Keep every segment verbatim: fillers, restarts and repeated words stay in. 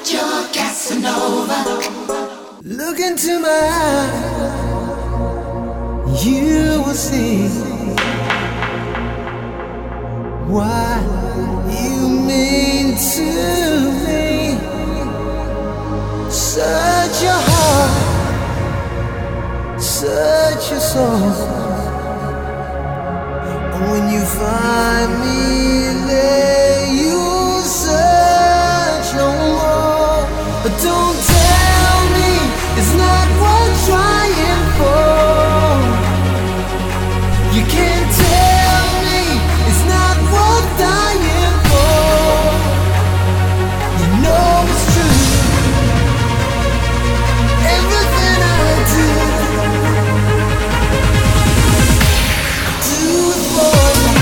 you're Casanova. Look into my eyes, you will see what you mean to me. Search your heart, search your soul. When you find me there, you search no more. But don't tell me it's not worth trying for. You can't tell me it's not worth dying for. You know it's true. Everything I do, I do it for you.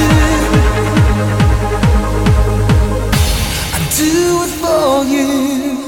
Do it for you.